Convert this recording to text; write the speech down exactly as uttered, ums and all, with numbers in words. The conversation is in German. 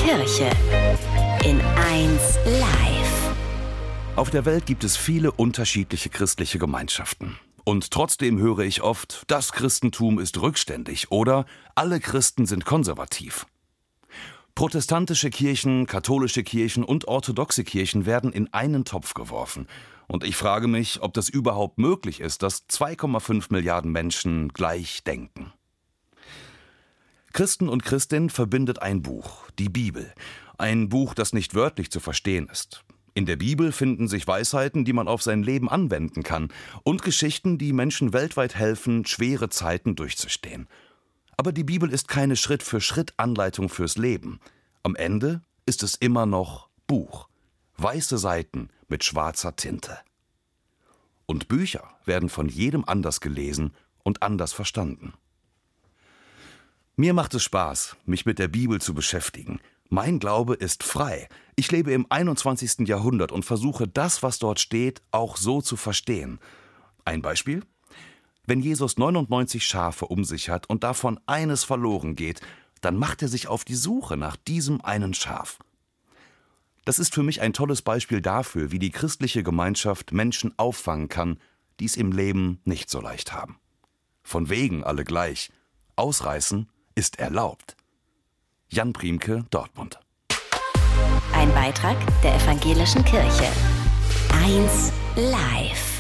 Kirche. In eins Live. Auf der Welt gibt es viele unterschiedliche christliche Gemeinschaften. Und trotzdem höre ich oft, das Christentum ist rückständig oder alle Christen sind konservativ. Protestantische Kirchen, katholische Kirchen und orthodoxe Kirchen werden in einen Topf geworfen. Und ich frage mich, ob das überhaupt möglich ist, dass zwei Komma fünf Milliarden Menschen gleich denken. Christen und Christinnen verbindet ein Buch, die Bibel. Ein Buch, das nicht wörtlich zu verstehen ist. In der Bibel finden sich Weisheiten, die man auf sein Leben anwenden kann und Geschichten, die Menschen weltweit helfen, schwere Zeiten durchzustehen. Aber die Bibel ist keine Schritt-für-Schritt-Anleitung fürs Leben. Am Ende ist es immer noch Buch. Weiße Seiten mit schwarzer Tinte. Und Bücher werden von jedem anders gelesen und anders verstanden. Mir macht es Spaß, mich mit der Bibel zu beschäftigen. Mein Glaube ist frei. Ich lebe im einundzwanzigsten Jahrhundert und versuche, das, was dort steht, auch so zu verstehen. Ein Beispiel? Wenn Jesus neunundneunzig Schafe um sich hat und davon eines verloren geht, dann macht er sich auf die Suche nach diesem einen Schaf. Das ist für mich ein tolles Beispiel dafür, wie die christliche Gemeinschaft Menschen auffangen kann, die es im Leben nicht so leicht haben. Von wegen alle gleich. Ausreißen ist erlaubt. Jan Priemke, Dortmund. Ein Beitrag der Evangelischen Kirche. eins Live.